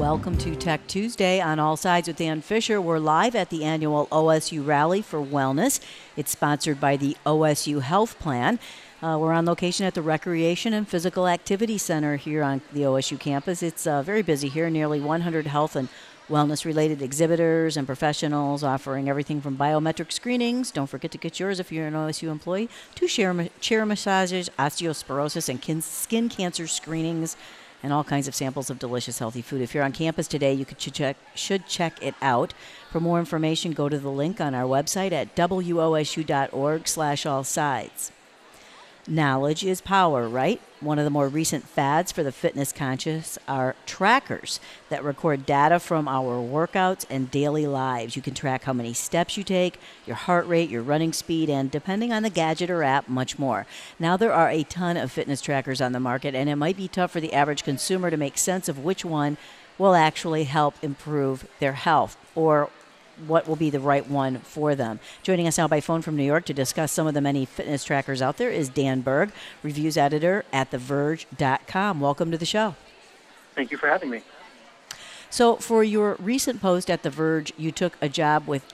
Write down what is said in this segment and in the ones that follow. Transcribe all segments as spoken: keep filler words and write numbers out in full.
Welcome to Tech Tuesday on All Sides with Dan Fisher. We're live at the annual O S U Rally for Wellness. It's sponsored by the O S U Health Plan. Uh, we're on location at the Recreation and Physical Activity Center here on the O S U campus. It's uh, very busy here, nearly one hundred health and wellness-related exhibitors and professionals offering everything from biometric screenings, don't forget to get yours if you're an O S U employee, to chair, chair massages, osteoporosis, and kin- skin cancer screenings, and all kinds of samples of delicious, healthy food. If you're on campus today, you could check, should check it out. For more information, go to the link on our website at w o s u dot org slash all sides. Knowledge is power, right? One of the more recent fads for the fitness conscious are trackers that record data from our workouts and daily lives. You can track how many steps you take, your heart rate, your running speed, and depending on the gadget or app, much more. Now there are a ton of fitness trackers on the market, and it might be tough for the average consumer to make sense of which one will actually help improve their health or what will be the right one for them. Joining us now by phone from New York to discuss some of the many fitness trackers out there is Dan Berg, reviews editor at the verge dot com. Welcome to the show. Thank you for having me. So for your recent post at The Verge, you took a job with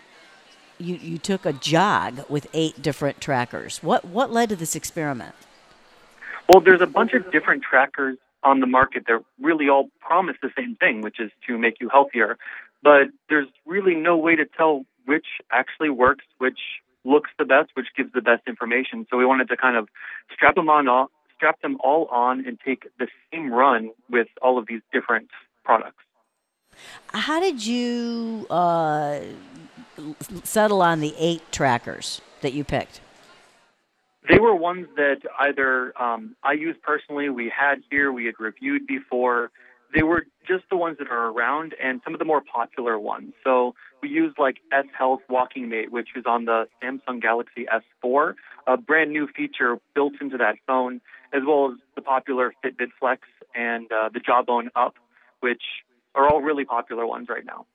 you, you took a jog with eight different trackers. What what led to this experiment? Well, there's a bunch of different trackers on the market that really all promise the same thing, which is to make you healthier. But there's really no way to tell which actually works, which looks the best, which gives the best information. So we wanted to kind of strap them on, all, strap them all on, and take the same run with all of these different products. How did you uh, settle on the eight trackers that you picked? They were ones that either um, I used personally, we had here, we had reviewed before. They were just the ones that are around and some of the more popular ones. So we used like S Health Walking Mate, which is on the Samsung Galaxy S four, a brand new feature built into that phone, as well as the popular Fitbit Flex and uh, the Jawbone Up, which are all really popular ones right now.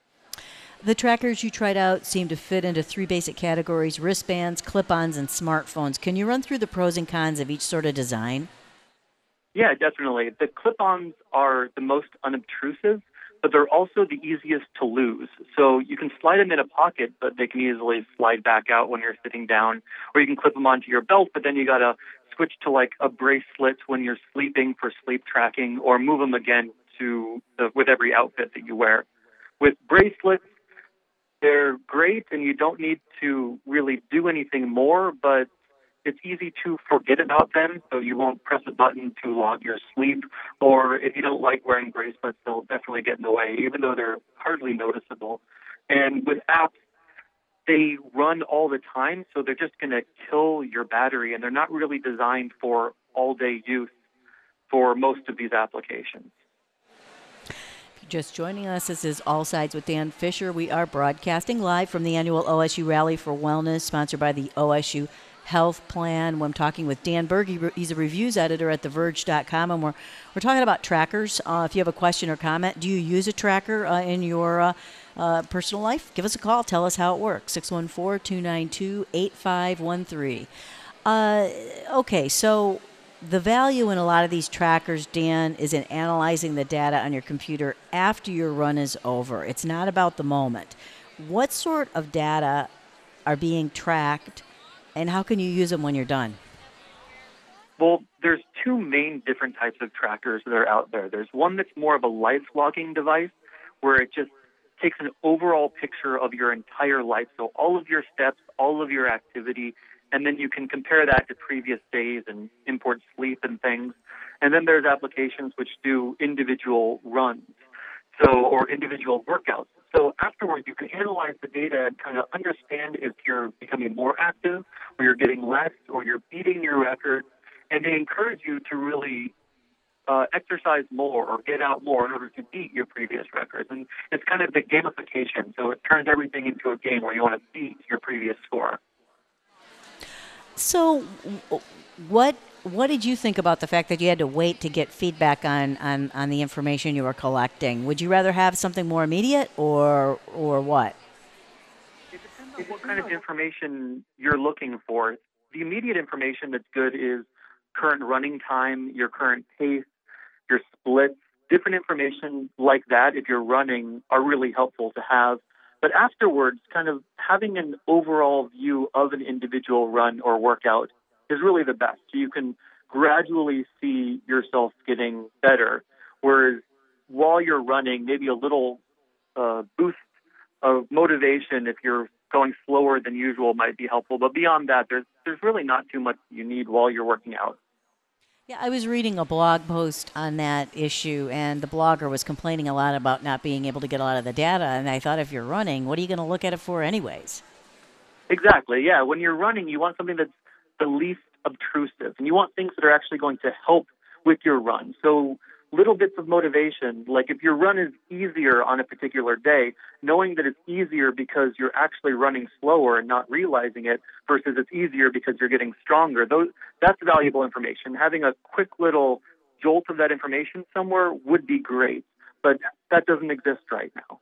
The trackers you tried out seem to fit into three basic categories: wristbands, clip-ons, and smartphones. Can you run through the pros and cons of each sort of design? Yeah, definitely. The clip-ons are the most unobtrusive, but they're also the easiest to lose. So you can slide them in a pocket, but they can easily slide back out when you're sitting down, or you can clip them onto your belt, but then you got to switch to like a bracelet when you're sleeping for sleep tracking, or move them again to the, with every outfit that you wear. With bracelets, they're great, and you don't need to really do anything more, but it's easy to forget about them, so you won't press a button to log your sleep, or if you don't like wearing bracelets, they'll definitely get in the way, even though they're hardly noticeable. And with apps, they run all the time, so they're just going to kill your battery, and they're not really designed for all-day use for most of these applications. Just joining us, this is All Sides with Dan Fisher. We are broadcasting live from the annual O S U Rally for Wellness, sponsored by the O S U Health Plan. When I'm talking with Dan Berg, he's a reviews editor at the verge dot com, and we're we're talking about trackers. Uh, if you have a question or comment, do you use a tracker uh, in your uh, uh, personal life? Give us a call. Tell us how it works. six one four, two nine two, eight five one three. Uh, okay, so the value in a lot of these trackers, Dan, is in analyzing the data on your computer after your run is over. It's not about the moment. What sort of data are being tracked, and how can you use them when you're done? Well, there's two main different types of trackers that are out there. There's one that's more of a life logging device, where it just takes an overall picture of your entire life, so all of your steps, all of your activity, and then you can compare that to previous days and import sleep and things. And then there's applications which do individual runs, so or individual workouts. So afterwards, you can analyze the data and kind of understand if you're becoming more active, or you're getting less, or you're beating your record. And they encourage you to really uh, exercise more or get out more in order to beat your previous records. And it's kind of the gamification. So it turns everything into a game where you want to beat your previous score. So what what did you think about the fact that you had to wait to get feedback on, on, on the information you were collecting? Would you rather have something more immediate, or or what? It depends on what kind of information you're looking for. The immediate information that's good is current running time, your current pace, your splits, different information like that, if you're running, are really helpful to have. But afterwards, kind of having an overall view of an individual run or workout is really the best. So you can gradually see yourself getting better. Whereas while you're running, maybe a little uh, boost of motivation if you're going slower than usual might be helpful. But beyond that, there's there's really not too much you need while you're working out. Yeah, I was reading a blog post on that issue, and the blogger was complaining a lot about not being able to get a lot of the data. And I thought, if you're running, what are you going to look at it for anyways? Exactly, yeah. When you're running, you want something that's the least obtrusive, and you want things that are actually going to help with your run. So little bits of motivation, like if your run is easier on a particular day, knowing that it's easier because you're actually running slower and not realizing it versus it's easier because you're getting stronger, those, that's valuable information. Having a quick little jolt of that information somewhere would be great, but that doesn't exist right now.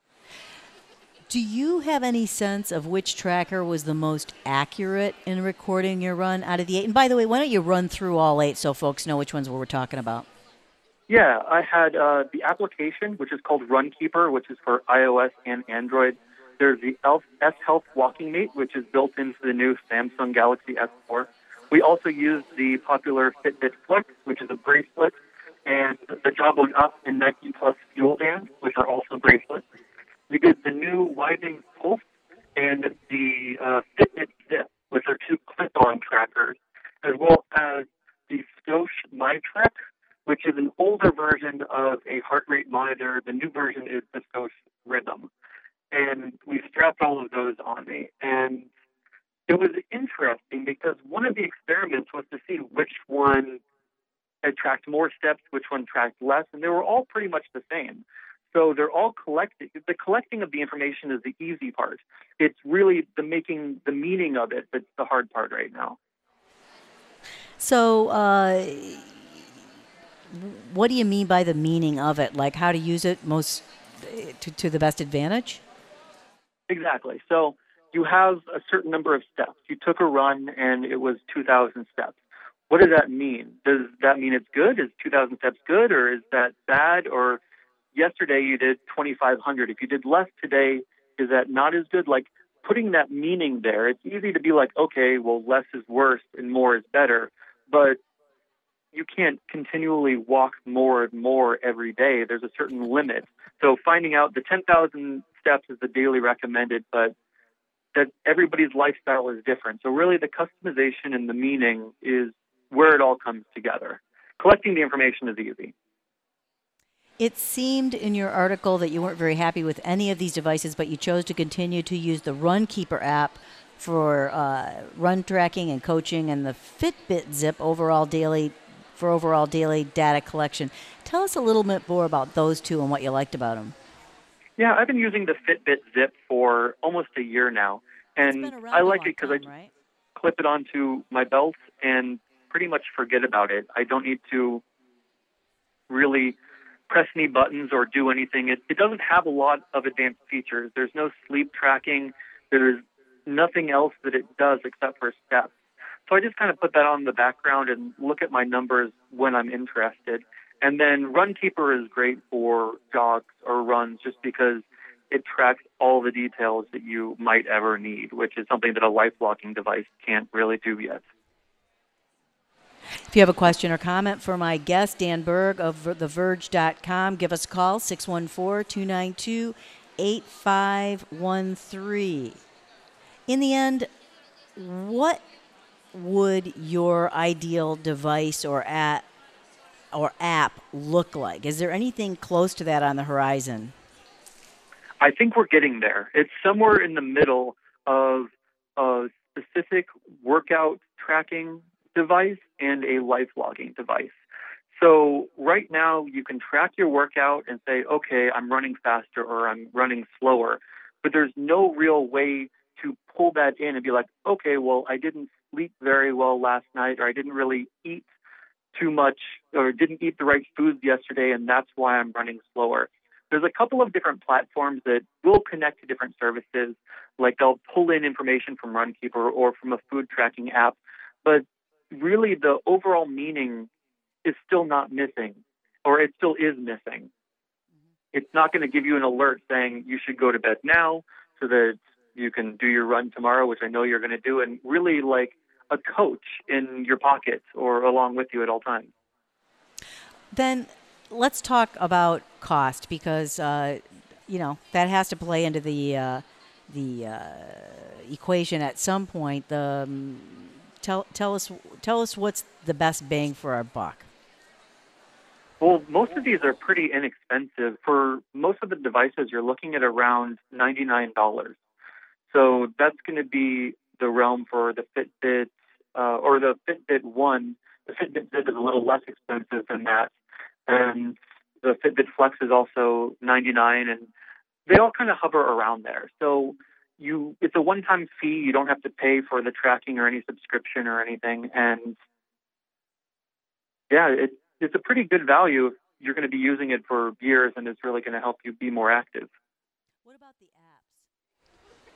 Do you have any sense of which tracker was the most accurate in recording your run out of the eight? And by the way, why don't you run through all eight so folks know which ones we're talking about? Yeah, I had uh, the application, which is called Runkeeper, which is for iOS and Android. There's the S Health Walking Mate, which is built into the new Samsung Galaxy S four. We also used the popular Fitbit Flex, which is a bracelet, and the Jabra Up and Nike Plus Fuel Band, which are also bracelets. We did the new Withings Pulse and the uh, Fitbit Zip, which are two clip-on trackers, as well as the Scosche MyTrack, which is an older version of a heart rate monitor. The new version is the Scosche Rhythm. And we strapped all of those on me. And it was interesting because one of the experiments was to see which one had tracked more steps, which one tracked less, and they were all pretty much the same. So they're all collected. The collecting of the information is the easy part. It's really the making the meaning of it that's the hard part right now. So, uh, what do you mean by the meaning of it? Like how to use it most to, to the best advantage? Exactly. So you have a certain number of steps. You took a run and it was two thousand steps. What does that mean? Does that mean it's good? Is two thousand steps good, or is that bad? Or yesterday you did twenty-five hundred. If you did less today, is that not as good? Like putting that meaning there, it's easy to be like, okay, well, less is worse and more is better. But you can't continually walk more and more every day. There's a certain limit. So finding out the ten thousand steps is the daily recommended, but that everybody's lifestyle is different. So really the customization and the meaning is where it all comes together. Collecting the information is easy. It seemed in your article that you weren't very happy with any of these devices, but you chose to continue to use the Runkeeper app for uh, run tracking and coaching, and the Fitbit Zip overall daily for overall daily data collection. Tell us a little bit more about those two and what you liked about them. Yeah, I've been using the Fitbit Zip for almost a year now, and I like it because I just right? clip it onto my belt and pretty much forget about it. I don't need to really press any buttons or do anything. It, it doesn't have a lot of advanced features. There's no sleep tracking. There's nothing else that it does except for steps. So I just kind of put that on the background and look at my numbers when I'm interested. And then Runkeeper is great for jogs or runs just because it tracks all the details that you might ever need, which is something that a life-locking device can't really do yet. If you have a question or comment for my guest, Dan Berg of the verge dot com, give us a call, six one four, two nine two, eight five one three. In the end, what would your ideal device or app, or app look like? Is there anything close to that on the horizon? I think we're getting there. It's somewhere in the middle of a specific workout tracking device and a life logging device. So right now you can track your workout and say, okay, I'm running faster or I'm running slower, but there's no real way to pull that in and be like, okay, well, I didn't sleep very well last night, or I didn't really eat too much, or didn't eat the right foods yesterday, and that's why I'm running slower. There's a couple of different platforms that will connect to different services, like they'll pull in information from Runkeeper or from a food tracking app, but really the overall meaning is still not missing. or it still is missing. It's not going to give you an alert saying you should go to bed now so that you can do your run tomorrow, which I know you're going to do, and really like a coach in your pocket or along with you at all times. Then let's talk about cost, because uh, you know that has to play into the uh, the uh, equation at some point. The um, tell tell us tell us what's the best bang for our buck. Well, most of these are pretty inexpensive. For most of the devices, you're looking at around ninety-nine dollars. So that's going to be the realm for the Fitbit uh, or the Fitbit One. The Fitbit Zip is a little less expensive than that. And the Fitbit Flex is also ninety-nine dollars, and they all kind of hover around there. So you, it's a one-time fee. You don't have to pay for the tracking or any subscription or anything. And yeah, it, it's a pretty good value if you're going to be using it for years, and it's really going to help you be more active. What about the apps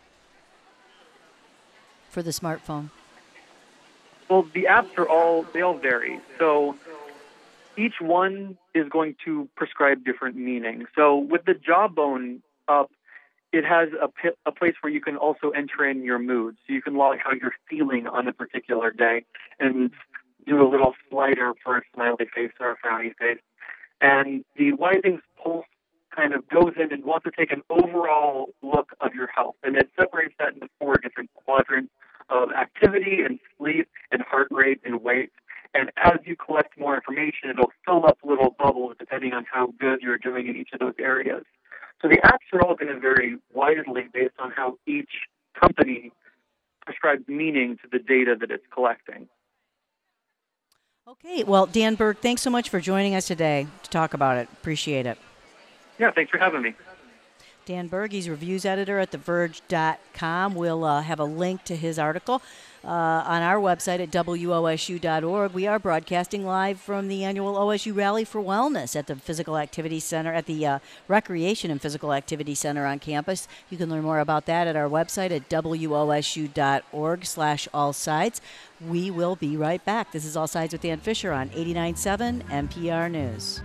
for the smartphone? Well, the apps are all, they all vary. So each one is going to prescribe different meaning. So with the Jawbone up, it has a, p- a place where you can also enter in your mood. So you can log how you're feeling on a particular day and do a little slider for a smiley face or a frowny face. And the Why Things Pulse kind of goes in and wants to take an overall look of your health. And it separates that into four different quadrants of activity and sleep and heart rate and weight. And as you collect more information, it'll fill up little bubbles depending on how good you're doing in each of those areas. So the apps are all going to vary widely based on how each company prescribes meaning to the data that it's collecting. Okay, well, Dan Berg, thanks so much for joining us today to talk about it. Appreciate it. Yeah, thanks for having me. Dan Berg, he's reviews editor at the verge dot com. We'll uh, have a link to his article uh, on our website at W O S U dot org. We are broadcasting live from the annual O S U Rally for Wellness at the Physical Activity Center, at the uh, Recreation and Physical Activity Center on campus. You can learn more about that at our website at W O S U dot org slash all sides. We will be right back. This is All Sides with Dan Fisher on eighty-nine point seven N P R News.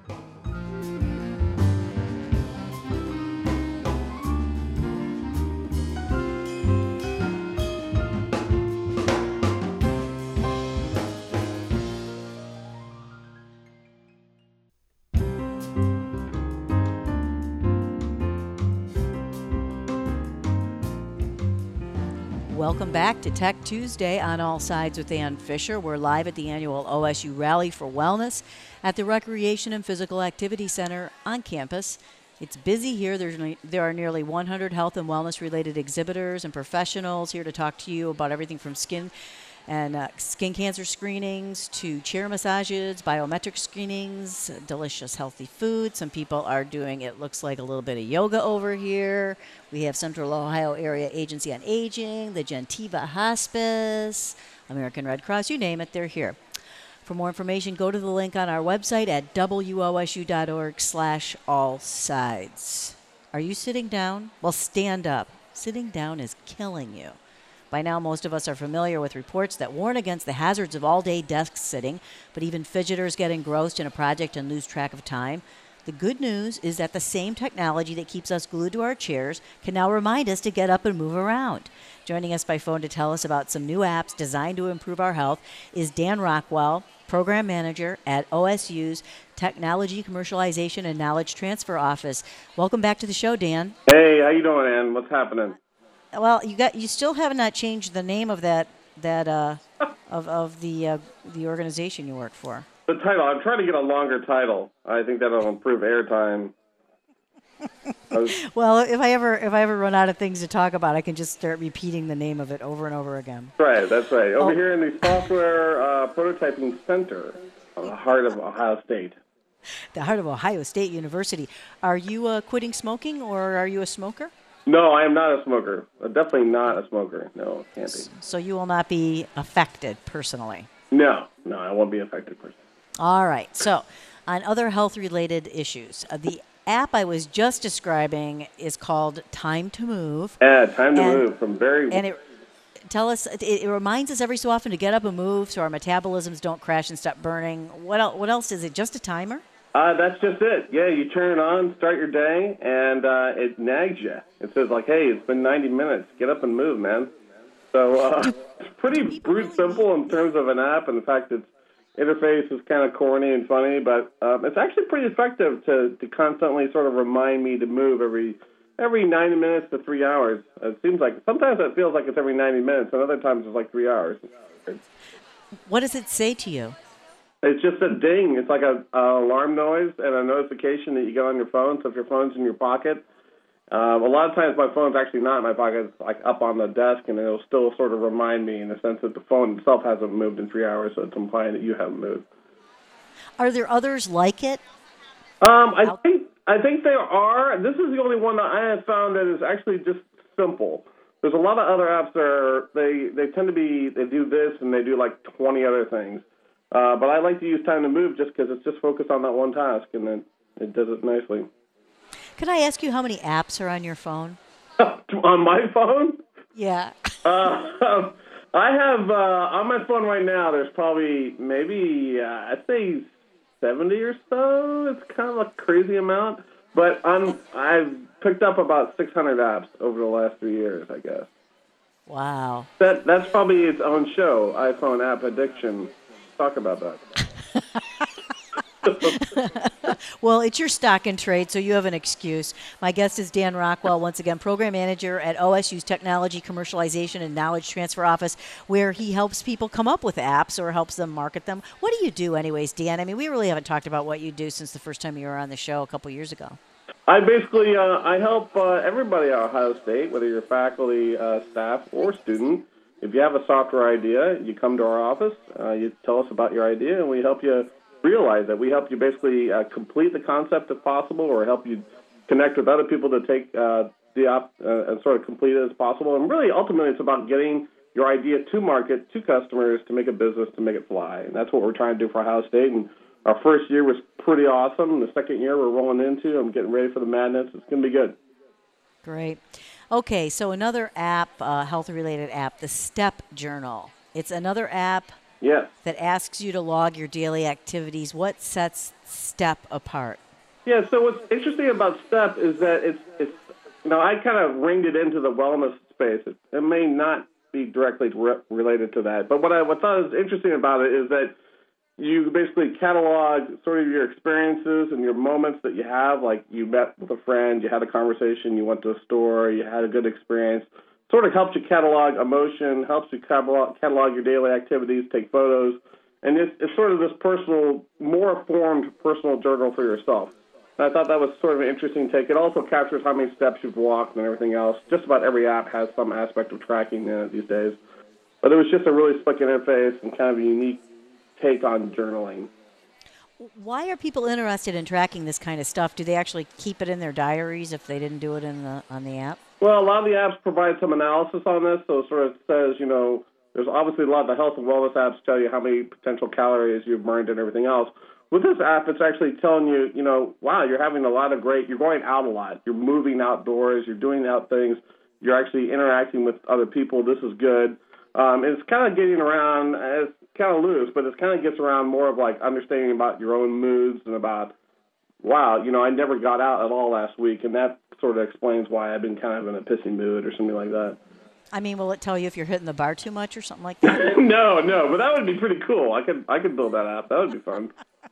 Welcome back to Tech Tuesday on All Sides with Dan Fisher. We're live at the annual O S U Rally for Wellness at the Recreation and Physical Activity Center on campus. It's busy here. There's, there are nearly one hundred health and wellness-related exhibitors and professionals here to talk to you about everything from skin and uh, skin cancer screenings to chair massages, biometric screenings, delicious healthy food. Some people are doing, it looks like, a little bit of yoga over here. We have Central Ohio Area Agency on Aging, the Gentiva Hospice, American Red Cross, you name it, they're here. For more information, go to the link on our website at W O S U dot org slash all sides. Are you sitting down? Well, stand up. Sitting down is killing you. By now, most of us are familiar with reports that warn against the hazards of all-day desk sitting, but even fidgeters get engrossed in a project and lose track of time. The good news is that the same technology that keeps us glued to our chairs can now remind us to get up and move around. Joining us by phone to tell us about some new apps designed to improve our health is Dan Rockwell, Program Manager at O S U's Technology Commercialization and Knowledge Transfer Office. Welcome back to the show, Dan. Hey, how you doing, Ann? What's happening? Well, you got you still have not changed the name of that that uh, of of the uh, the organization you work for. The title. I'm trying to get a longer title. I think that'll improve airtime. was... Well, if I ever if I ever run out of things to talk about, I can just start repeating the name of it over and over again. Right. That's right. Over oh. here in the Software uh, Prototyping Center, in the heart of Ohio State. The heart of Ohio State University. Are you uh, quitting smoking, or are you a smoker? No, I am not a smoker. I'm definitely not a smoker. No, can't be. So you will not be affected personally? No, no, I won't be affected personally. All right. So on other health-related issues, uh, the app I was just describing is called Time to Move. Yeah, Time to and, Move. From very... And it, tell us, it, it reminds us every so often to get up and move so our metabolisms don't crash and stop burning. What, el- what else is it? Just a timer? Uh, that's just it. Yeah, you turn it on, start your day, and uh, it nags you. It says, like, hey, it's been ninety minutes. Get up and move, man. So uh, Do, it's pretty do people brute really simple need- in terms of an app, and the fact its interface is kind of corny and funny, but um, it's actually pretty effective to, to constantly sort of remind me to move every every ninety minutes to three hours. It seems like sometimes it feels like it's every ninety minutes, and other times it's like three hours. What does it say to you? It's just a ding. It's like a, a alarm noise and a notification that you get on your phone. So if your phone's in your pocket, um, a lot of times my phone's actually not in my pocket. It's like up on the desk, and it'll still sort of remind me in the sense that the phone itself hasn't moved in three hours, so it's implying that you haven't moved. Are there others like it? Um, I think I think there are. This is the only one that I have found that is actually just simple. There's a lot of other apps that are they they tend to be they do this and they do like twenty other things. Uh, but I like to use Time to Move just because it's just focused on that one task, and then it does it nicely. Can I ask you how many apps are on your phone? On my phone? Yeah. Uh, I have, uh, on my phone right now, there's probably maybe, uh, I'd say seventy or so. It's kind of a crazy amount. But I'm, I've picked up about six hundred apps over the last three years, I guess. Wow. That That's probably its own show, iPhone App Addiction. Talk about that. Well, it's your stock and trade, so you have an excuse. My guest is Dan Rockwell, once again, Program Manager at O S U's Technology Commercialization and Knowledge Transfer Office, where he helps people come up with apps or helps them market them. What do you do anyways, Dan? I mean, we really haven't talked about what you do since the first time you were on the show a couple years ago. I basically, uh, I help uh, everybody at Ohio State, whether you're faculty, uh, staff, or student. If you have a software idea, you come to our office, uh, you tell us about your idea, and we help you realize it. We help you basically uh, complete the concept if possible, or help you connect with other people to take uh, the op uh, and sort of complete it as possible. And really, ultimately, it's about getting your idea to market, to customers, to make a business, to make it fly. And that's what we're trying to do for Ohio State. And our first year was pretty awesome. The second year we're rolling into, I'm getting ready for the madness. It's going to be good. Great. Okay, so another app, uh, health-related app, the Step Journal. It's another app Yes. that asks you to log your daily activities. What sets Step apart? Yeah, so what's interesting about STEP is that it's, it's you know, I kind of ringed it into the wellness space. It, it may not be directly re related to that, but what I what I thought was interesting about it is that you basically catalog sort of your experiences and your moments that you have, like you met with a friend, you had a conversation, you went to a store, you had a good experience. Sort of helps you catalog emotion, helps you catalog, catalog your daily activities, take photos, and it's, it's sort of this personal, more formed personal journal for yourself. And I thought that was sort of an interesting take. It also captures how many steps you've walked and everything else. Just about every app has some aspect of tracking in it these days. But it was just a really slick interface and kind of a unique take on journaling. Why are people interested in tracking this kind of stuff? Do they actually keep it in their diaries if they didn't do it in the on the app? Well, a lot of the apps provide some analysis on this, so it sort of says, you know, there's obviously a lot of the health and wellness apps tell you how many potential calories you've burned and everything else. With this app, it's actually telling you, you know, wow, you're having a lot of great, you're going out a lot, you're moving outdoors, you're doing out things, you're actually interacting with other people, this is good. Um, it's kind of getting around, it's kind of loose, but it kind of gets around more of like understanding about your own moods and about, wow, you know, I never got out at all last week, and that sort of explains why I've been kind of in a pissy mood or something like that. I mean, will it tell you if you're hitting the bar too much or something like that? no, no, but that would be pretty cool. I could I could build that app. That would be fun.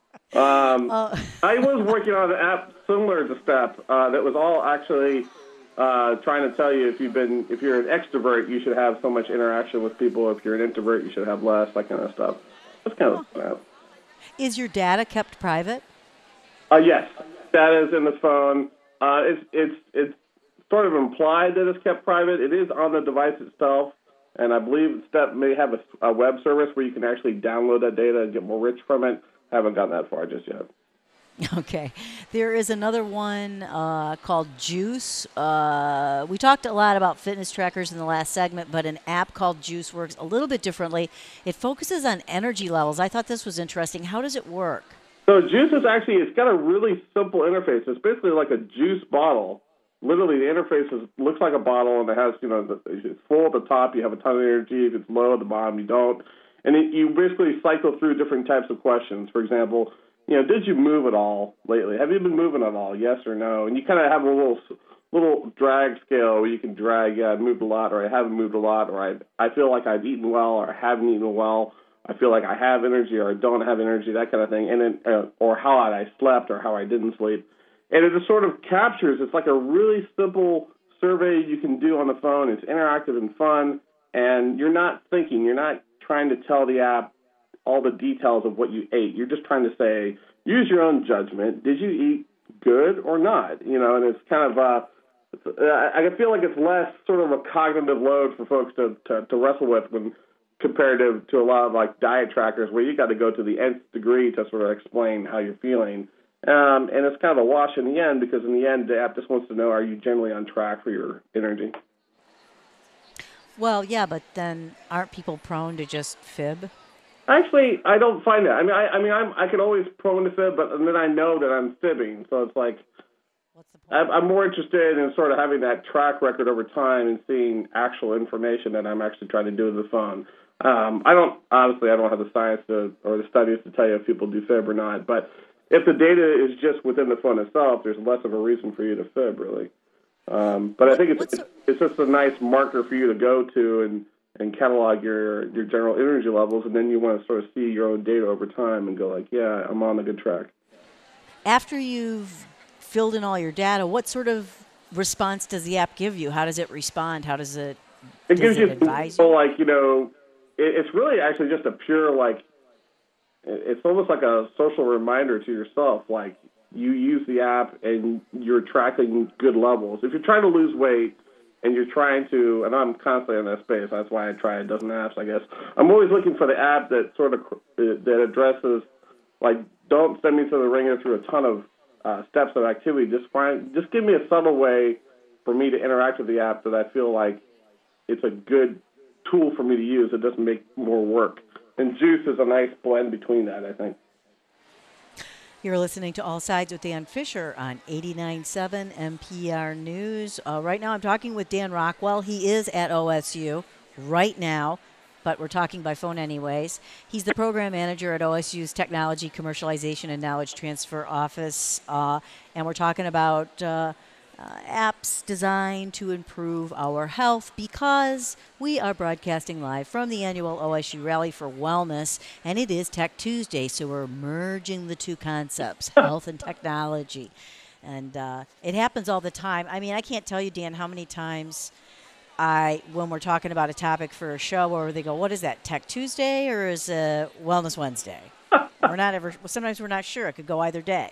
Um, uh, I was working on an app similar to Step uh, that was all actually uh, trying to tell you if you've been if you're an extrovert, you should have so much interaction with people. If you're an introvert, you should have less. That kind of stuff. That's kind of fun. Is your data kept private? Uh, yes, data is in the phone. Uh, it's it's it's sort of implied that it's kept private. It is on the device itself, and I believe Step may have a, a web service where you can actually download that data and get more rich from it. I haven't gotten that far just yet. Okay. There is another one uh, called Juice. Uh, we talked a lot about fitness trackers in the last segment, but an app called Juice works a little bit differently. It focuses on energy levels. I thought this was interesting. How does it work? So Juice is actually, it's got a really simple interface. It's basically like a juice bottle. Literally, the interface is, looks like a bottle, and it has, you know, the, it's full at the top, you have a ton of energy. If it's low at the bottom, you don't. And it, you basically cycle through different types of questions. For example, you know, did you move at all lately? Have you been moving at all? Yes or no? And you kind of have a little little drag scale where you can drag, yeah, I moved a lot, or I haven't moved a lot, or I I feel like I've eaten well, or I haven't eaten well. I feel like I have energy, or I don't have energy, that kind of thing. And then, uh, or how I slept, or how I didn't sleep. And it just sort of captures. It's like a really simple survey you can do on the phone. It's interactive and fun, and you're not thinking. You're not trying to tell the app all the details of what you ate. You're just trying to say, use your own judgment. Did you eat good or not? You know, and it's kind of, uh, I feel like it's less sort of a cognitive load for folks to, to, to wrestle with when compared to, to a lot of like diet trackers where you got to go to the nth degree to sort of explain how you're feeling. Um, and it's kind of a wash in the end, because in the end, the app just wants to know, are you generally on track for your energy? Well, yeah, but then aren't people prone to just fib? Actually, I don't find that. I mean, I, I mean, I'm, I can always prone to fib, but then I know that I'm fibbing. So it's like, what's the point? I'm, I'm more interested in sort of having that track record over time and seeing actual information that I'm actually trying to do with the phone. Um, I don't, obviously, I don't have the science to, or the studies to tell you if people do fib or not, but if the data is just within the phone itself, there's less of a reason for you to fib, really. Um, but I think it's, it's, it's just a nice marker for you to go to and, and catalog your, your general energy levels, and then you want to sort of see your own data over time and go like, yeah, I'm on a good track. After you've filled in all your data, what sort of response does the app give you? How does it respond? How does it, it does gives it you advise so you? like, you know, it, it's really actually just a pure, like, it's almost like a social reminder to yourself, like you use the app and you're tracking good levels. If you're trying to lose weight and you're trying to, and I'm constantly in that space, that's why I try a dozen apps, I guess. I'm always looking for the app that sort of, that addresses, like, don't send me to the ringer through a ton of uh, steps of activity. Just find, just give me a subtle way for me to interact with the app that I feel like it's a good tool for me to use. It doesn't make more work. And Juice is a nice blend between that, I think. You're listening to All Sides with Dan Fisher on eighty-nine point seven N P R News. Uh, right now I'm talking with Dan Rockwell. He is at O S U right now, but we're talking by phone anyways. He's the program manager at O S U's Technology Commercialization and Knowledge Transfer Office, uh, and we're talking about uh, uh, apps designed to improve our health, because we are broadcasting live from the annual O S U Rally for Wellness, and it is Tech Tuesday, so we're merging the two concepts, health and technology. And uh, it happens all the time. I mean, I can't tell you, Dan, how many times I, when we're talking about a topic for a show, where they go, what is that, Tech Tuesday or is it Wellness Wednesday? We're not ever, sometimes we're not sure. It could go either day.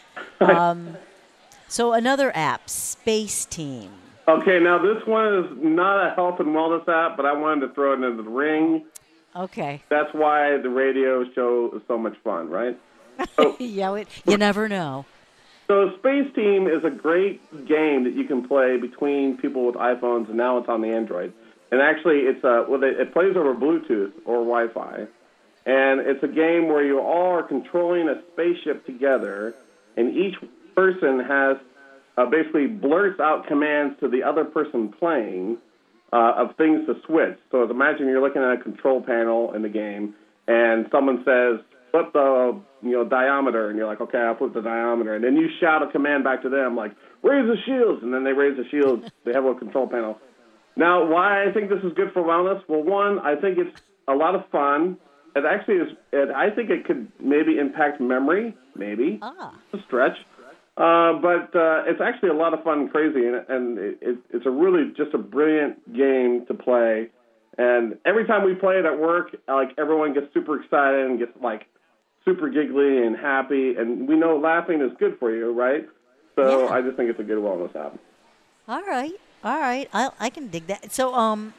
Um, so another app, Space Team. Okay, now this one is not a health and wellness app, but I wanted to throw it into the ring. Okay. That's why the radio show is so much fun, right? So, yeah, it, you never know. So Space Team is a great game that you can play between people with iPhones, and now it's on the Android. And actually, it's a, well, it plays over Bluetooth or Wi-Fi. And it's a game where you all are controlling a spaceship together, and each person has uh, basically blurts out commands to the other person playing uh, of things to switch. So imagine you're looking at a control panel in the game, and someone says, flip the you know diameter, and you're like, okay, I'll flip the diameter. And then you shout a command back to them, like, raise the shields, and then they raise the shields. They have a control panel. Now, why I think this is good for wellness? Well, one, I think it's a lot of fun. It actually is, it, I think it could maybe impact memory, maybe. Ah. It's a stretch. Uh, but uh, it's actually a lot of fun and crazy, and, and it, it, it's a really just a brilliant game to play. And every time we play it at work, like, everyone gets super excited and gets, like, super giggly and happy. And we know laughing is good for you, right? So Yeah. I just think it's a good wellness app. All right. All right. I I can dig that. So um,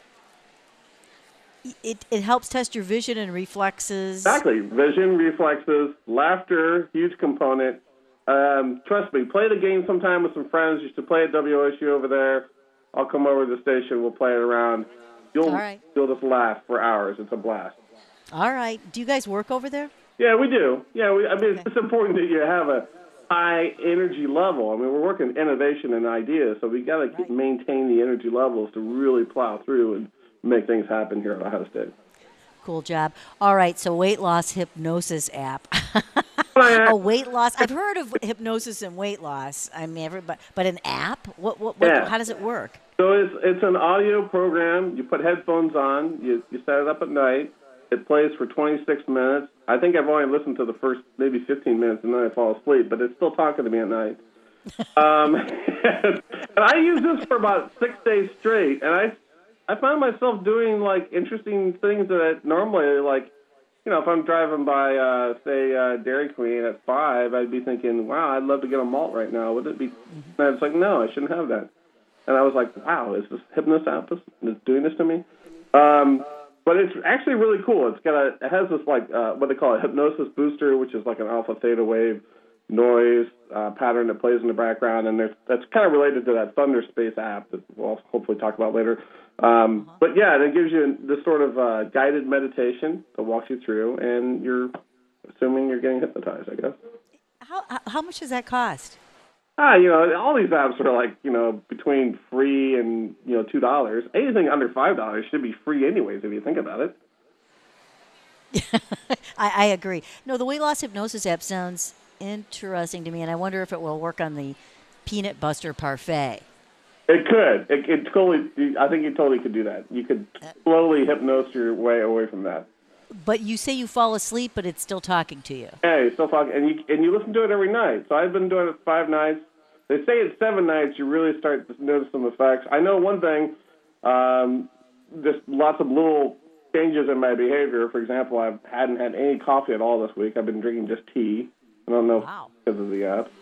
it it helps test your vision and reflexes. Exactly. Vision, reflexes, laughter, huge component. Um, trust me, play the game sometime with some friends. You should play at W O S U over there. I'll come over to the station. We'll play it around. You'll, All right. you'll just laugh for hours. It's a blast. All right. Do you guys work over there? Yeah, we do. Yeah, we, I mean, Okay. it's important that you have a high energy level. I mean, we're working innovation and ideas, so we got to Right. maintain the energy levels to really plow through and make things happen here at Ohio State. Cool job. All right. So weight loss hypnosis app. Oh, weight loss. I've heard of hypnosis and weight loss. I mean, everybody, but an app? What, what, what, Yeah. how does it work? So it's it's an audio program. You put headphones on. You you set it up at night. It plays for twenty-six minutes. I think I've only listened to the first maybe fifteen minutes, and then I fall asleep. But it's still talking to me at night. um, and I used this for about six days straight, and I I found myself doing like interesting things that I normally like. You know, if I'm driving by, uh, say, uh, Dairy Queen at five, I'd be thinking, wow, I'd love to get a malt right now. Would it be? And I was like, no, I shouldn't have that. And I was like, wow, is this Hypnos app is doing this to me? Um, but it's actually really cool. It's got a, it has this like uh, what they call a hypnosis booster, which is like an alpha theta wave noise uh, pattern that plays in the background, and there's, that's kind of related to that Thunder Space app that we'll hopefully talk about later. Um, uh-huh. But yeah, it gives you this sort of uh, guided meditation that walks you through, and you're assuming you're getting hypnotized, I guess. How how much does that cost? Ah, you know, all these apps are like, you know, between free and, you know, two dollars. Anything under five dollars should be free anyways, if you think about it. I, I agree. No, the weight loss hypnosis app sounds interesting to me, and I wonder if it will work on the Peanut Buster Parfait. It could. It, it totally. I think you totally could do that. You could slowly hypnose your way away from that. But you say you fall asleep, but it's still talking to you. Yeah, it's still talking, and you and you listen to it every night. So I've been doing it five nights. They say it's seven nights. You really start to notice some effects. I know one thing. Um, just lots of little changes in my behavior. For example, I hadn't had any coffee at all this week. I've been drinking just tea. I don't know wow. because of the app.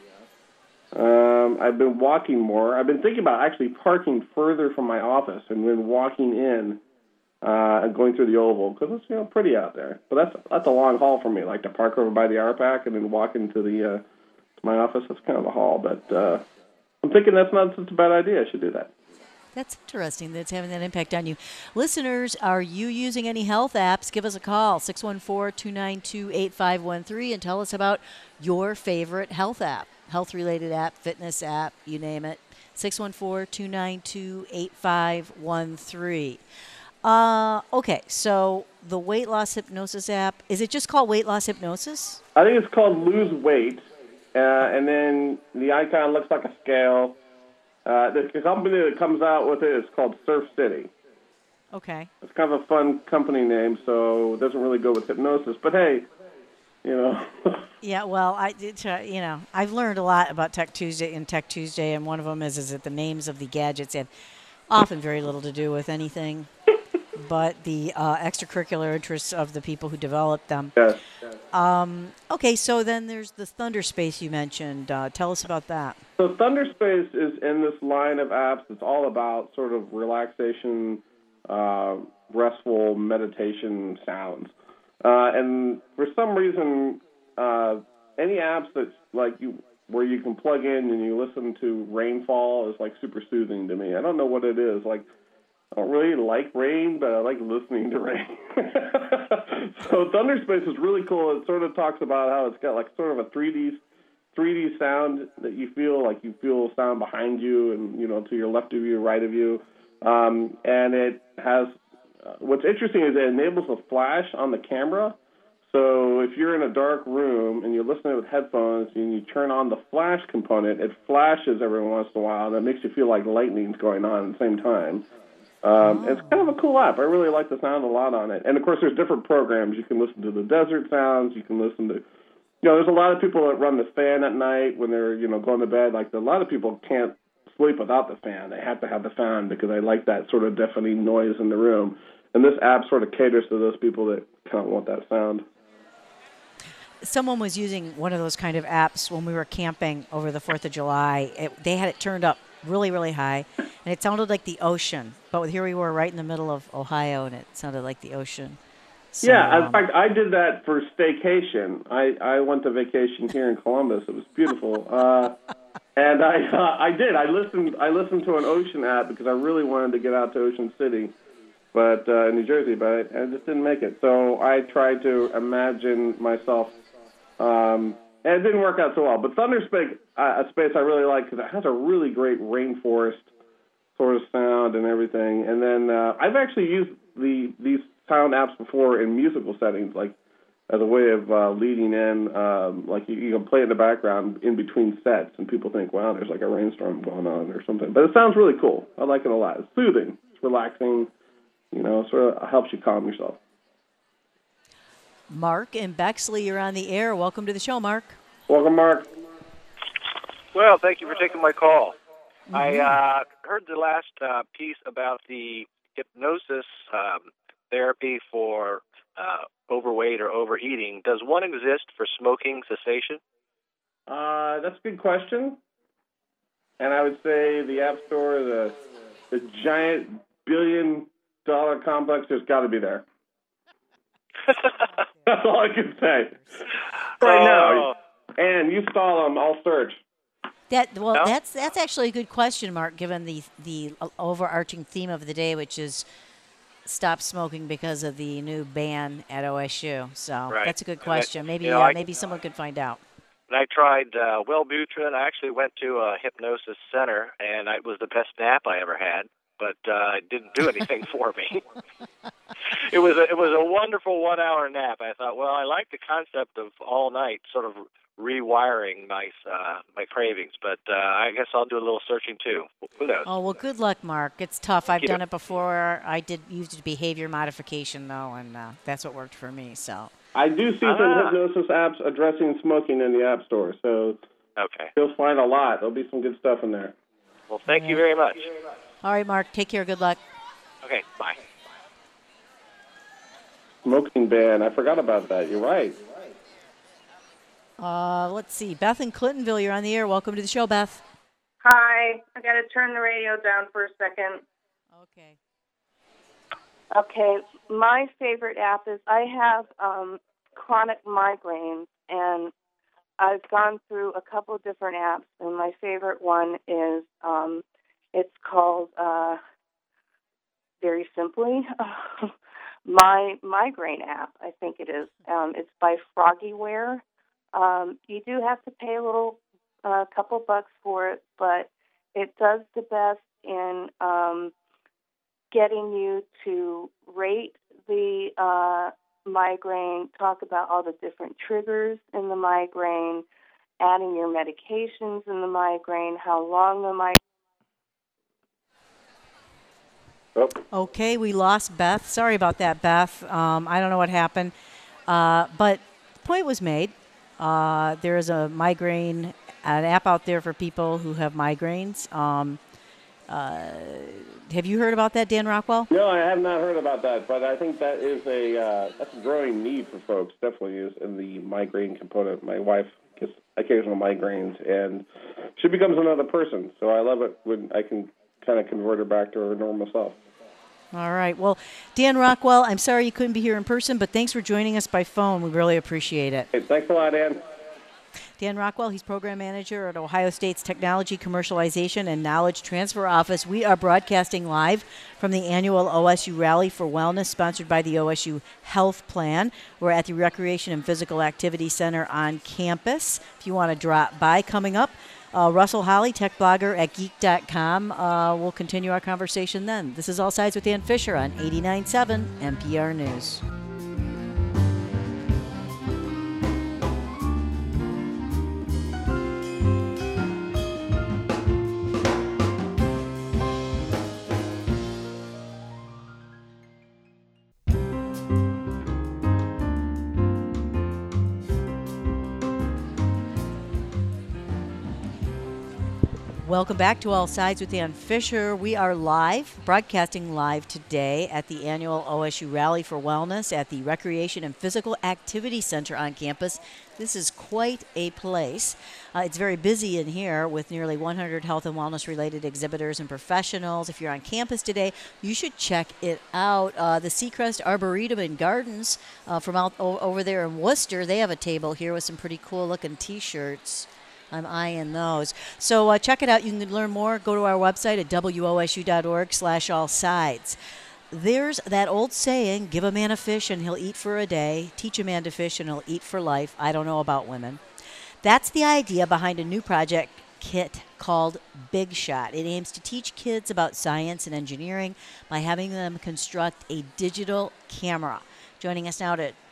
Um, I've been walking more. I've been thinking about actually parking further from my office and then walking in uh, and going through the Oval because it's, you know, pretty out there. But that's that's a long haul for me, like to park over by the R PAC and then walk into the uh, to my office. That's kind of a haul, but uh, I'm thinking that's not such a bad idea. I should do that. That's interesting that's having that impact on you. Listeners, are you using any health apps? Give us a call, six one four, two nine two, eight five one three, and tell us about your favorite health app. Health-related app, fitness app, you name it. six one four, two nine two, eight five one three. Uh, okay, so the weight loss hypnosis app, is it just called weight loss hypnosis? I think it's called Lose Weight, uh, and then the icon looks like a scale. Uh, the company that comes out with it is called Surf City. Okay. It's kind of a fun company name, so it doesn't really go with hypnosis. But hey, you know. Yeah, well, I did. You know, I've learned a lot about Tech Tuesday and Tech Tuesday, and one of them is is that the names of the gadgets have often very little to do with anything, but the uh, extracurricular interests of the people who developed them. Yes. yes. Um, okay, so then there's the Thunder Space you mentioned. Uh, tell us about that. So Thunder Space is in this line of apps. It's all about sort of relaxation, uh, restful meditation sounds. Uh, and for some reason, uh, any apps that's like you, where you can plug in and you listen to rainfall is like super soothing to me. I don't know what it is. Like, I don't really like rain, but I like listening to rain. So Thunder Space is really cool. It sort of talks about how it's got like sort of a three D, three D sound that you feel like you feel sound behind you and, you know, to your left of you, right of you. Um, and it has. Uh, what's interesting is it enables a flash on the camera. So if you're in a dark room and you're listening with headphones and you turn on the flash component, it flashes every once in a while, and it makes you feel like lightning's going on at the same time. Um, oh. It's kind of a cool app. I really like the sound a lot on it. And, of course, there's different programs. You can listen to the desert sounds. You can listen to, you know, there's a lot of people that run the fan at night when they're, you know, going to bed. Like, a lot of people can't sleep without the fan. They have to have the fan because they like that sort of deafening noise in the room. And this app sort of caters to those people that kind of want that sound. Someone was using one of those kind of apps when we were camping over the fourth of July. It, they had it turned up really, really high, and it sounded like the ocean. But here we were right in the middle of Ohio, and it sounded like the ocean. So, yeah, in um, fact, I did that for staycation. I, I went to vacation here in Columbus. It was beautiful. uh, and I uh, I did. I listened I listened to an ocean app because I really wanted to get out to Ocean City, but uh, in New Jersey, but I just didn't make it. So I tried to imagine myself, um, and it didn't work out so well. But Thunder Space, uh, a space I really like because it has a really great rainforest sort of sound and everything. And then uh, I've actually used the these sound apps before in musical settings. Like as a way of uh, leading in. Um, like you, you can play it in the background in between sets, and people think, wow, there's like a rainstorm going on or something. But it sounds really cool. I like it a lot. It's soothing. It's relaxing. You know, sort of helps you calm yourself. Mark in Bexley, you're on the air. Welcome to the show, Mark. Welcome, Mark. Well, thank you for taking my call. Mm-hmm. I uh, heard the last uh, piece about the hypnosis um, therapy for uh, overweight or overeating. Does one exist for smoking cessation? Uh, that's a good question. And I would say the App Store, the the giant billion-dollar complex, there's got to be there. That's all I can say. Right now. And you saw them, I'll search. That well, No? that's that's actually a good question, Mark. Given the the overarching theme of the day, which is stop smoking because of the new ban at O S U. So Right. that's a good And that- question. Maybe you know, uh, I- maybe someone could find out. And I tried uh, Wellbutrin. I actually went to a hypnosis center, and it was the best nap I ever had. But uh, it didn't do anything for me. It was a, it was a wonderful one-hour nap. I thought, well, I like the concept of all night, sort of rewiring my uh, my cravings. But uh, I guess I'll do a little searching too. Who knows? Oh well, good luck, Mark. It's tough. I've you. done it before. I did used behavior modification though, and uh, that's what worked for me. So I do see some Ah. hypnosis apps addressing smoking in the App Store, so Okay. you'll find a lot. There'll be some good stuff in there. Well, thank you very much. all right, Mark. Take care. Good luck. Okay, bye. Smoking ban. I forgot about that. You're right. Uh, let's see. Beth in Clintonville, you're on the air. Welcome to the show, Beth. Hi, I got to turn the radio down for a second. Okay. Okay, my favorite app is I have um, chronic migraines, and I've gone through a couple of different apps, and my favorite one is um, it's called uh, very simply my migraine app. I think it is. Um, it's by Froggyware. Um, you do have to pay a little, a uh, couple bucks for it, but it does the best in um, getting you to rate the uh, migraine, talk about all the different triggers in the migraine, adding your medications in the migraine, how long the migraine. Oh, Okay, we lost Beth. Sorry about that, Beth. Um, I don't know what happened. Uh, but the point was made. Uh, there is a migraine, an app out there for people who have migraines. Um, uh, have you heard about that, Dan Rockwell? no, I have not heard about that, but I think that is a uh, that's a growing need for folks. Definitely is in the migraine component. My wife gets occasional migraines, and she becomes another person. So I love it when I can kind of convert her back to her normal self. All right. Well, Dan Rockwell, I'm sorry you couldn't be here in person, but thanks for joining us by phone. We really appreciate it. Hey, thanks a lot, Ann. Dan Rockwell, he's program manager at Ohio State's Technology Commercialization and Knowledge Transfer Office. We are broadcasting live from the annual O S U Rally for Wellness, sponsored by the O S U Health Plan. We're at the Recreation and Physical Activity Center on campus. If you want to drop by, coming up, uh, Russell Holly, tech blogger at geek dot com. Uh, we'll continue our conversation then. This is All Sides with Dan Fisher on eighty-nine point seven N P R News. Welcome back to All Sides with Dan Fisher. We are live, broadcasting live today at the annual O S U Rally for Wellness at the Recreation and Physical Activity Center on campus. This is quite a place. Uh, it's very busy in here with nearly one hundred health and wellness related exhibitors and professionals. If you're on campus today, you should check it out. Uh, the Seacrest Arboretum and Gardens uh, from out o- over there in Worcester, they have a table here with some pretty cool looking t-shirts. I'm eyeing those. So uh, check it out. You can learn more. Go to our website at W O S U dot org slash all sides. There's that old saying, give a man a fish and he'll eat for a day. Teach a man to fish and he'll eat for life. I don't know about women. That's the idea behind a new project kit called Big Shot. It aims to teach kids about science and engineering by having them construct a digital camera. Joining us now to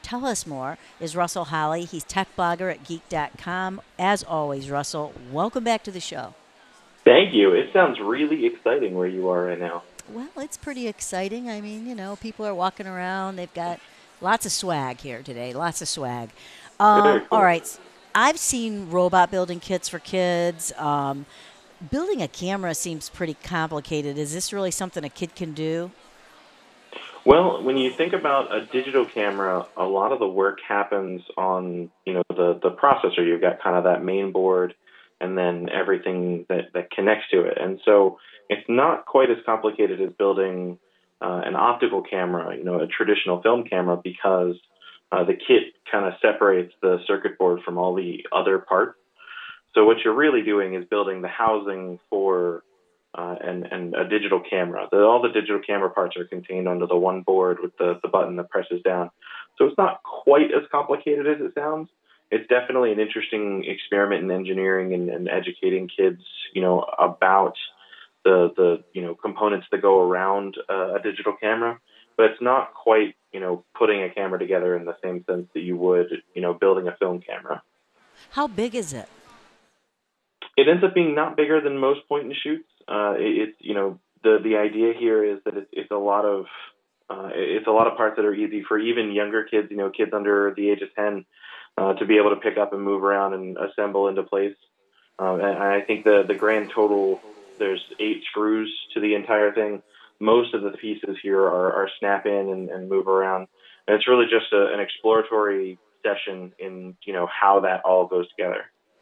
tell us more is Russell Holly. He's tech blogger at geek dot com. As always, Russell, welcome back to the show. Thank you. It sounds really exciting where you are right now. Well, it's pretty exciting. I mean, you know, people are walking around. They've got lots of swag here today, lots of swag. Um, Very cool. All right. I've seen robot building kits for kids. Um, building a camera seems pretty complicated. Is this really something a kid can do? Well, when you think about a digital camera, a lot of the work happens on, you know, the, the processor. You've got kind of that main board and then everything that, that connects to it. And so it's not quite as complicated as building uh, an optical camera, you know, a traditional film camera, because uh, the kit kind of separates the circuit board from all the other parts. So what you're really doing is building the housing for uh, and, and a digital camera. The, all the digital camera parts are contained under the one board with the, the button that presses down. So it's not quite as complicated as it sounds. It's definitely an interesting experiment in engineering and, and educating kids, you know, about the, the, you know, components that go around uh, a digital camera. But it's not quite, you know, putting a camera together in the same sense that you would, you know, building a film camera. How big is it? It ends up being not bigger than most point and shoots. Uh, it, it's, you know, the, the idea here is that it's, it's a lot of, uh, it's a lot of parts that are easy for even younger kids, you know, kids under the age of ten, uh, to be able to pick up and move around and assemble into place. Um, and I think the, the grand total, there's eight screws to the entire thing. Most of the pieces here are, are snap in and, and move around. And it's really just a, an exploratory session in, you know, how that all goes together.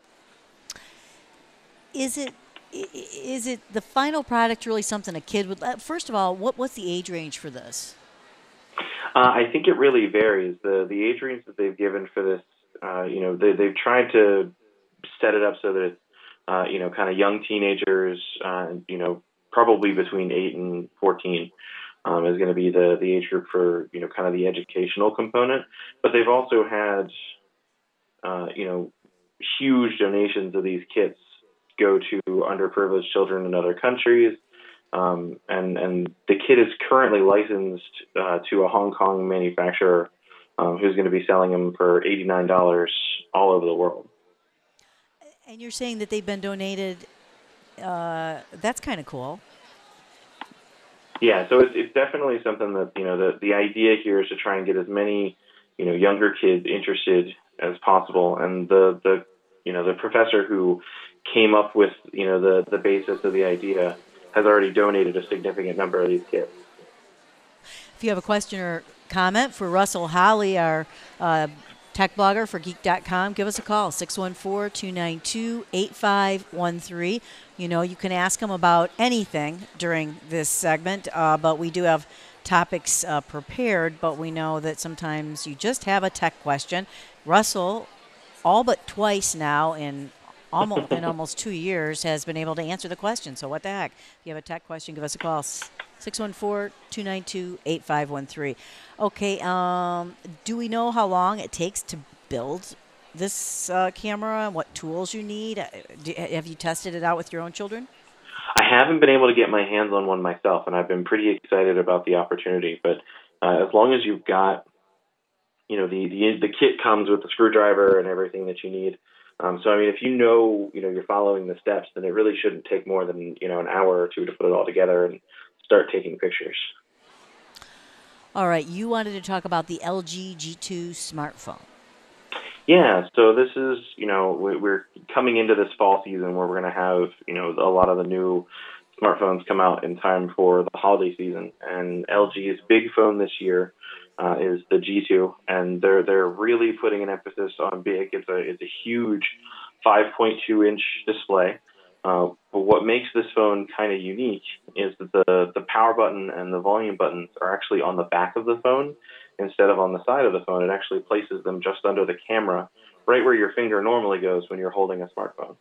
Is it is it the final product really something a kid would? Uh, first of all, what what's the age range for this? Uh, I think it really varies. The the age range that they've given for this, uh, you know, they, they've tried to set it up so that it's, uh, you know, kind of young teenagers, uh, you know, probably between eight and fourteen um, is going to be the the age group for, you know, kind of the educational component. But they've also had, uh, you know, huge donations of these kits go to underprivileged children in other countries. Um, and, and the kit is currently licensed uh, to a Hong Kong manufacturer um, who's going to be selling them for eighty-nine dollars all over the world. And you're saying that they've been donated. Uh, that's kind of cool. Yeah, so it's, it's definitely something that, you know, the, the idea here is to try and get as many, you know, younger kids interested as possible. And the, the you know, the professor who came up with, you know, the, the basis of the idea has already donated a significant number of these kits. If you have a question or comment for Russell Holly, our uh, tech blogger for geek dot com, give us a call, six one four, two nine two, eight five one three. You know, you can ask him about anything during this segment, uh, but we do have topics uh, prepared, but we know that sometimes you just have a tech question. Russell, all but twice now in almost in almost two years, has been able to answer the question. So what the heck? If you have a tech question, give us a call, six one four, two nine two, eight five one three. Okay, um, do we know how long it takes to build this uh, camera and what tools you need? Uh, do, have you tested it out with your own children? I haven't been able to get my hands on one myself, and I've been pretty excited about the opportunity. But uh, as long as you've got, you know, the, the the kit comes with the screwdriver and everything that you need. Um, so, I mean, if you know, you know, you're following the steps, then it really shouldn't take more than, you know, an hour or two to put it all together and start taking pictures. All right. You wanted to talk about the L G G two smartphone. Yeah. So this is, you know, we're coming into this fall season where we're going to have, you know, a lot of the new smartphones come out in time for the holiday season. And L G's big phone this year Uh, is the G two, and they're they're really putting an emphasis on big. It's a it's a huge five point two inch display. Uh, but what makes this phone kind of unique is that the the power button and the volume buttons are actually on the back of the phone instead of on the side of the phone. It actually places them just under the camera, right where your finger normally goes when you're holding a smartphone.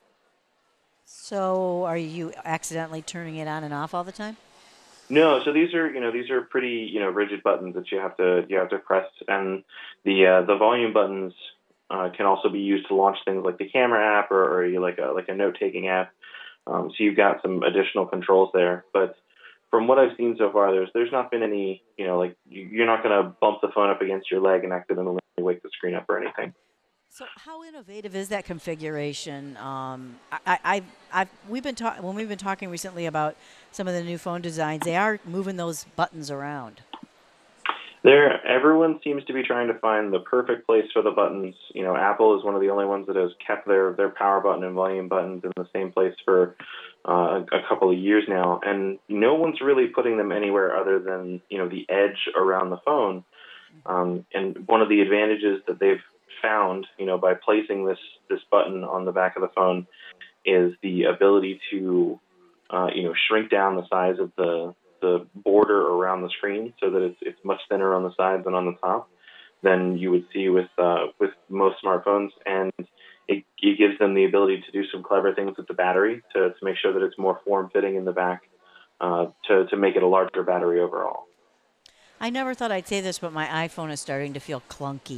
So, are you accidentally turning it on and off all the time? No, so these are, you know, these are pretty, you know, rigid buttons that you have to, you have to press, and the, uh, the volume buttons, uh, can also be used to launch things like the camera app or, or like a, like a note-taking app. Um, so you've got some additional controls there, but from what I've seen so far, there's there's not been any, you know, like you're not going to bump the phone up against your leg and accidentally wake the screen up or anything. So, how innovative is that configuration? Um, I, I, I've, we've been talking when we've been talking recently about some of the new phone designs. They are moving those buttons around. There, everyone seems to be trying to find the perfect place for the buttons. You know, Apple is one of the only ones that has kept their their power button and volume buttons in the same place for uh, a couple of years now, and no one's really putting them anywhere other than, you know, the edge around the phone. Um, and one of the advantages that they've found, you know, by placing this this button on the back of the phone is the ability to, uh, you know, shrink down the size of the the border around the screen so that it's it's much thinner on the sides and on the top than you would see with uh, with most smartphones, and it, it gives them the ability to do some clever things with the battery to, to make sure that it's more form-fitting in the back uh, to to make it a larger battery overall. I never thought I'd say this, but my iPhone is starting to feel clunky.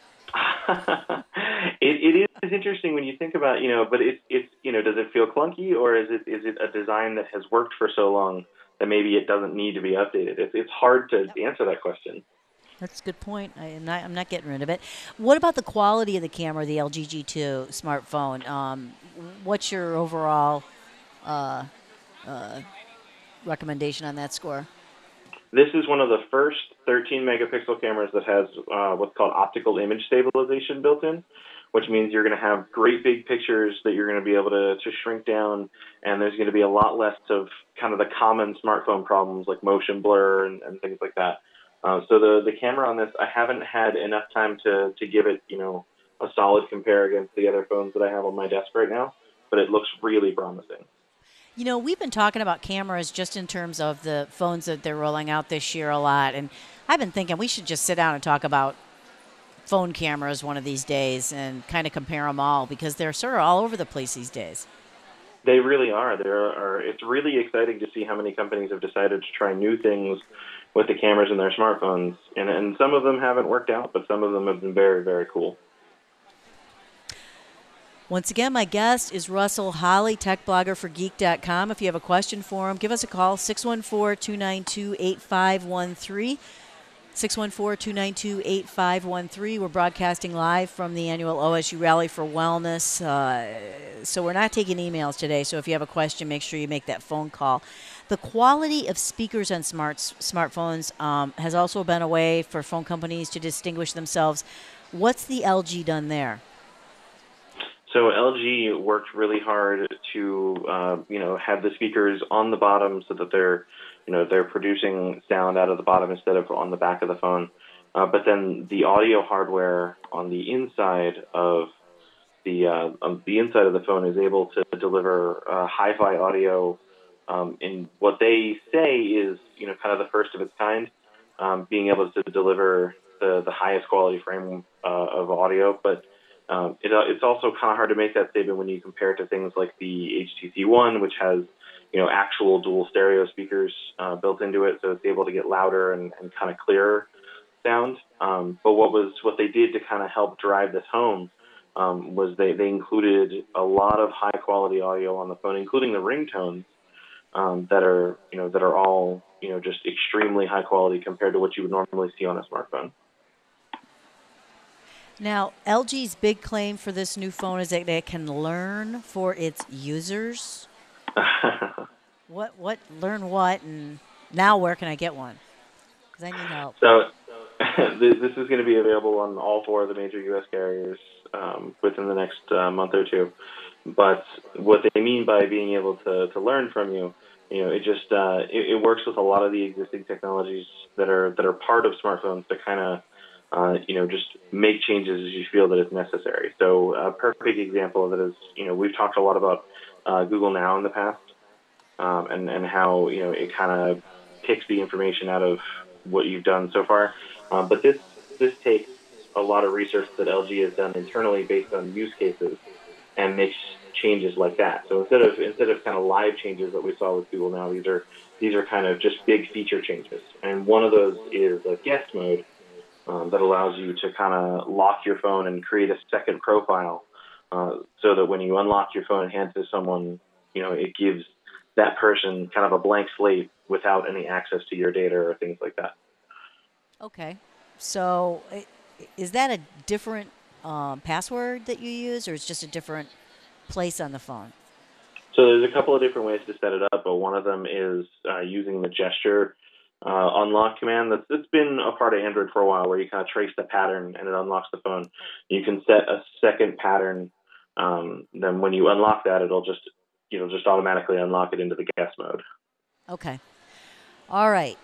it, it is interesting when you think about, you know, but it's it's you know, does it feel clunky, or is it is it a design that has worked for so long that maybe it doesn't need to be updated? It's it's hard to yep. answer that question. That's a good point. I am not, I'm not getting rid of it. What about the quality of the camera, the L G G two smartphone? Um, what's your overall uh, uh, recommendation on that score? This is one of the first thirteen megapixel cameras that has uh, what's called optical image stabilization built in, which means you're going to have great big pictures that you're going to be able to, to shrink down, and there's going to be a lot less of kind of the common smartphone problems like motion blur and, and things like that. Uh, so the, the camera on this, I haven't had enough time to, to give it, you know, a solid compare against the other phones that I have on my desk right now, but it looks really promising. You know, we've been talking about cameras just in terms of the phones that they're rolling out this year a lot, and I've been thinking we should just sit down and talk about phone cameras one of these days and kind of compare them all, because they're sort of all over the place these days. They really are. There are. It's really exciting to see how many companies have decided to try new things with the cameras in their smartphones, and, and some of them haven't worked out, but some of them have been very, very cool. Once again, my guest is Russell Holly, tech blogger for geek dot com. If you have a question for him, give us a call, six one four, two nine two, eight five one three. six one four, two nine two, eight five one three. We're broadcasting live from the annual O S U Rally for Wellness. Uh, so we're not taking emails today, so if you have a question, make sure you make that phone call. The quality of speakers on smarts, smartphones um, has also been a way for phone companies to distinguish themselves. What's the L G done there? So L G worked really hard to, uh, you know, have the speakers on the bottom so that they're, you know, they're producing sound out of the bottom instead of on the back of the phone. Uh, but then the audio hardware on the inside of the uh, on the inside of the phone is able to deliver uh, hi-fi audio um, in what they say is, you know, kind of the first of its kind, um, being able to deliver the the highest quality frame uh, of audio, but Um, it, uh, it's also kind of hard to make that statement when you compare it to things like the H T C One, which has, you know, actual dual stereo speakers uh, built into it, so it's able to get louder and, and kind of clearer sound. Um, but what was what they did to kind of help drive this home um, was they, they included a lot of high quality audio on the phone, including the ringtones um, that are, you know, that are all, you know, just extremely high quality compared to what you would normally see on a smartphone. Now, L G's big claim for this new phone is that it can learn for its users. what, what, learn what, and now where can I get one? Because I need help. So, this is going to be available on all four of the major U S carriers um, within the next uh, month or two. But what they mean by being able to, to learn from you, you know, it just uh, it, it works with a lot of the existing technologies that are that are part of smartphones to kind of Uh, you know, just make changes as you feel that it's necessary. So a perfect example of it is, you know, we've talked a lot about uh, Google Now in the past um, and, and how, you know, it kind of picks the information out of what you've done so far. Um, but this this takes a lot of research that L G has done internally based on use cases and makes changes like that. So instead of instead of kind of live changes that we saw with Google Now, these are these are kind of just big feature changes. And one of those is a guest mode. Um, that allows you to kind of lock your phone and create a second profile uh, so that when you unlock your phone and hand it to someone, you know, it gives that person kind of a blank slate without any access to your data or things like that. Okay. So i- is that a different um, password that you use, or it's just a different place on the phone? So there's a couple of different ways to set it up, but one of them is uh, using the gesture uh, unlock command. That's it's been a part of Android for a while, where you kind of trace the pattern and it unlocks the phone. You can set a second pattern. Um, then when you unlock that, it'll just you know just automatically unlock it into the guest mode. Okay. All right.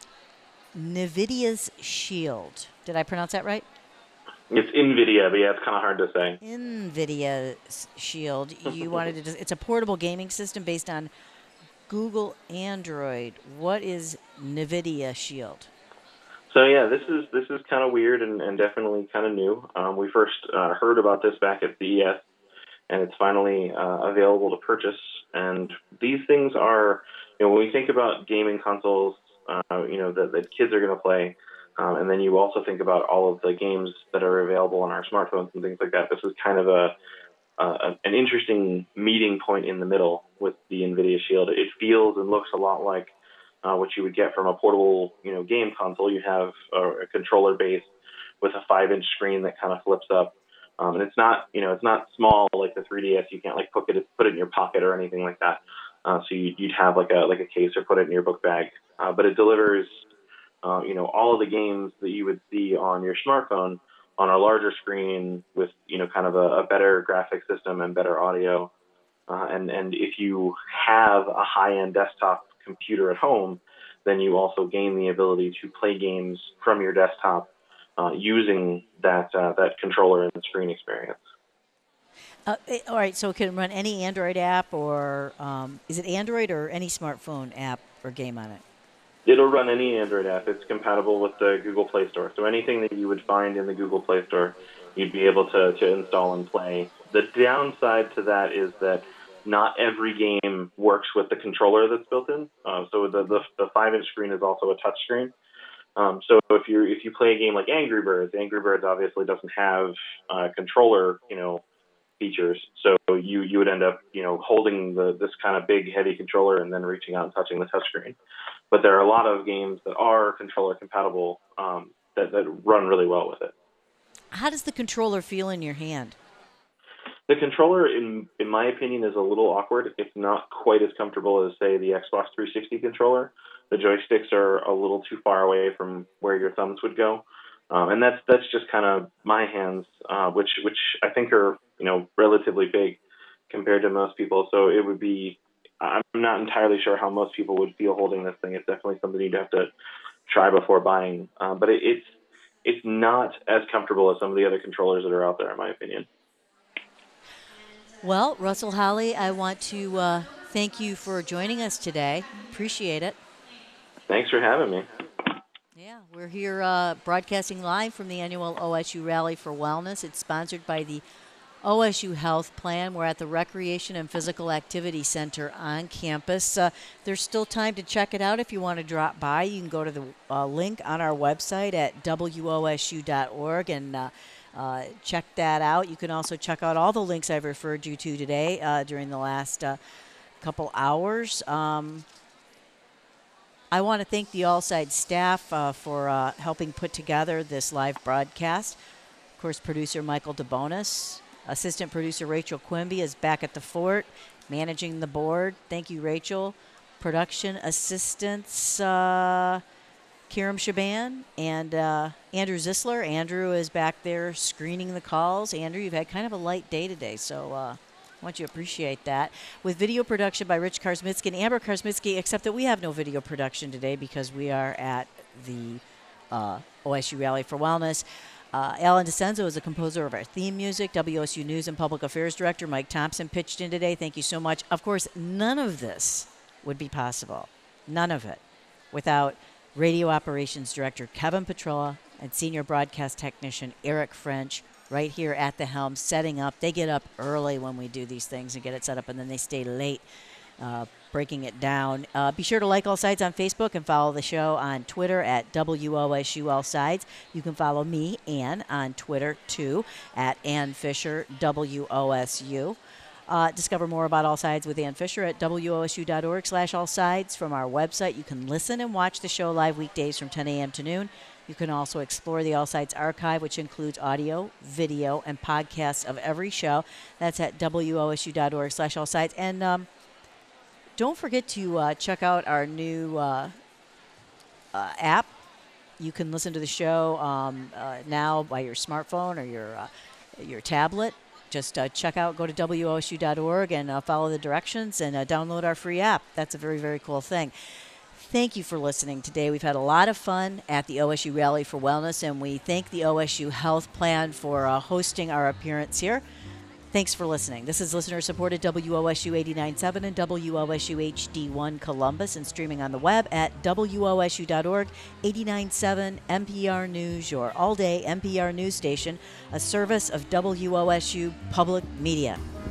NVIDIA's Shield. Did I pronounce that right? It's NVIDIA, but yeah, it's kind of hard to say. NVIDIA's Shield. You wanted to. It's a portable gaming system based on Google Android. What is NVIDIA Shield? So yeah, this is this is kind of weird and, and definitely kind of new. Um, we first uh, heard about this back at C E S, and it's finally uh, available to purchase. And these things are, you know, when we think about gaming consoles, uh, you know, that, that kids are going to play, um, and then you also think about all of the games that are available on our smartphones and things like that. This is kind of a uh, an interesting meeting point in the middle with the NVIDIA Shield. It feels and looks a lot like uh, what you would get from a portable, you know, game console. You have a, a controller base with a five-inch screen that kind of flips up. Um, and it's not, you know, it's not small like the three D S. You can't like put it put it in your pocket or anything like that. Uh, so you, you'd have like a like a case or put it in your book bag. Uh, but it delivers, uh, you know, all of the games that you would see on your smartphone on a larger screen with, you know, kind of a, a better graphic system and better audio. Uh, and and if you have a high-end desktop computer at home, then you also gain the ability to play games from your desktop uh, using that uh, that controller and screen experience. Uh, eh, all right, so it can run any Android app, or um, is it Android or any smartphone app or game on it? It'll run any Android app. It's compatible with the Google Play Store. So anything that you would find in the Google Play Store, you'd be able to, to install and play. The downside to that is that not every game works with the controller that's built in. Uh, so the, the the five-inch screen is also a touch screen. Um, so if you if you play a game like Angry Birds, Angry Birds obviously doesn't have uh, controller, you know, features. So you you would end up, you know, holding the this kind of big heavy controller and then reaching out and touching the touchscreen. But there are a lot of games that are controller compatible um, that that run really well with it. How does the controller feel in your hand? The controller, in in my opinion, is a little awkward. It's not quite as comfortable as, say, the Xbox three sixty controller. The joysticks are a little too far away from where your thumbs would go, um, and that's that's just kind of my hands, uh, which which I think are, you know, relatively big compared to most people. So it would be, I'm not entirely sure how most people would feel holding this thing. It's definitely something you'd have to try before buying, uh, but it, it's it's not as comfortable as some of the other controllers that are out there, in my opinion. Well, Russell Holly, I want to uh, thank you for joining us today. Appreciate it. Thanks for having me. Yeah, we're here uh, broadcasting live from the annual O S U Rally for Wellness. It's sponsored by the O S U Health Plan. We're at the Recreation and Physical Activity Center on campus. Uh, there's still time to check it out if you want to drop by. You can go to the uh, link on our website at W O S U dot org and uh, uh, check that out. You can also check out all the links I've referred you to today uh, during the last uh, couple hours. Um, I want to thank the All Sides staff uh, for uh, helping put together this live broadcast. Of course, producer Michael DeBonis. Assistant producer Rachel Quimby is back at the fort, managing the board. Thank you, Rachel. Production assistants, uh, Kiram Shaban and uh, Andrew Zisler. Andrew is back there screening the calls. Andrew, you've had kind of a light day today, so uh, I want you to appreciate that. With video production by Rich Karsmitsky and Amber Karsmitsky, except that we have no video production today because we are at the uh, O S U Rally for Wellness. Uh, Alan DeCenzo is the composer of our theme music. W S U News and Public Affairs Director Mike Thompson pitched in today. Thank you so much. Of course, none of this would be possible, none of it, without Radio Operations Director Kevin Petrola and Senior Broadcast Technician Eric French right here at the helm setting up. They get up early when we do these things and get it set up, and then they stay late uh, breaking it down. Uh, be sure to like All Sides on Facebook and follow the show on Twitter at W O S U All Sides. You can follow me, Ann, on Twitter, too, at Ann Fisher, W O S U. Uh, discover more about All Sides with Ann Fisher at W O S U dot org slash all sides. From our website, you can listen and watch the show live weekdays from ten a.m. to noon. You can also explore the All Sides archive, which includes audio, video, and podcasts of every show. That's at W O S U dot org slash all sides. And um, don't forget to uh, check out our new uh, uh, app. You can listen to the show um, uh, now by your smartphone or your uh, your tablet. Just uh, check out, go to W O S U dot org and uh, follow the directions and uh, download our free app. That's a very, very cool thing. Thank you for listening today. We've had a lot of fun at the O S U Rally for Wellness, and we thank the O S U Health Plan for uh, hosting our appearance here. Thanks for listening. This is listener-supported W O S U eighty-nine point seven and W O S U H D one Columbus, and streaming on the web at W O S U dot org. eighty-nine point seven N P R News, your all-day N P R news station, a service of W O S U Public Media.